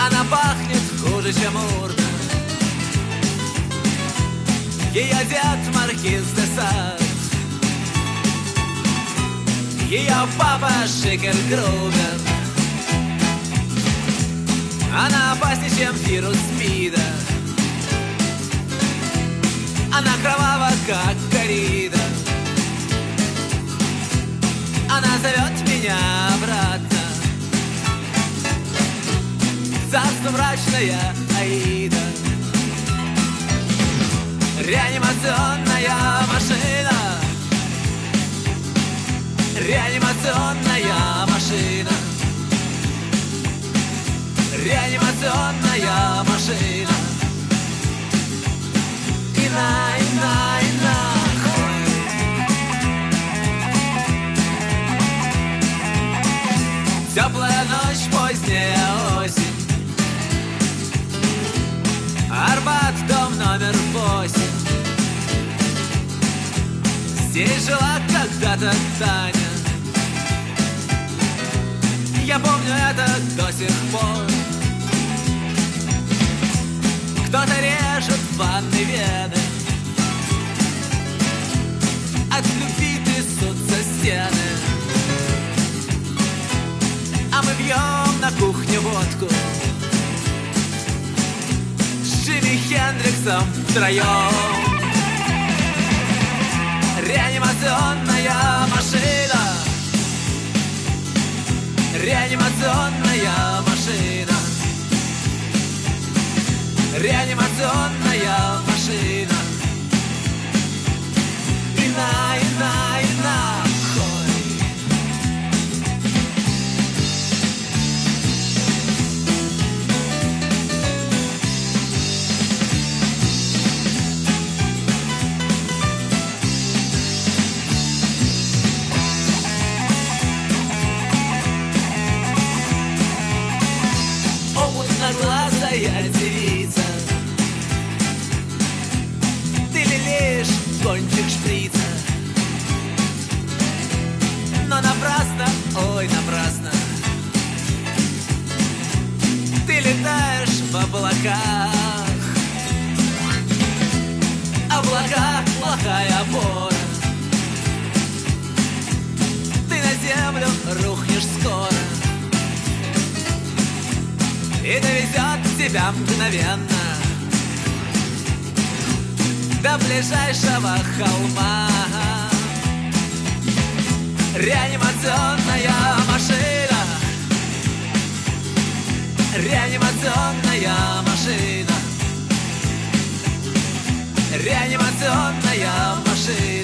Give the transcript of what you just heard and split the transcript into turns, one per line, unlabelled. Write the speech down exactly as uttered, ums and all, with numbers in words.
Она пахнет хуже, чем урна. Ее дед маркиз де Сад, ее папа Шикергрубер. Она опаснее, чем вирус СПИДа. Она кровава, как коррида. Она зовет меня обратно в царство мрачная Аида. Реанимационная машина, реанимационная машина, реанимационная машина. Ина, ина, ина. Теплая ночь, поздняя осень. Арбат, дом номер восемь. Здесь жила когда-то Таня. Я помню это до сих пор. Кто-то режет в ванной вены. От любви трясутся стены. А мы пьем на кухне водку с Джимми Хендриксом втроем. Реанимационная машина, реанимационная машина, реанимационная машина. Ина, ина, ина. Глазая девица, ты лелеешь кончик шприца, но напрасно, ой, напрасно. Ты летаешь в облаках, облака — плохая опора. Ты на землю рухнешь скоро, и довезет тебя мгновенно до ближайшего холма. Реанимационная машина, реанимационная машина, реанимационная машина.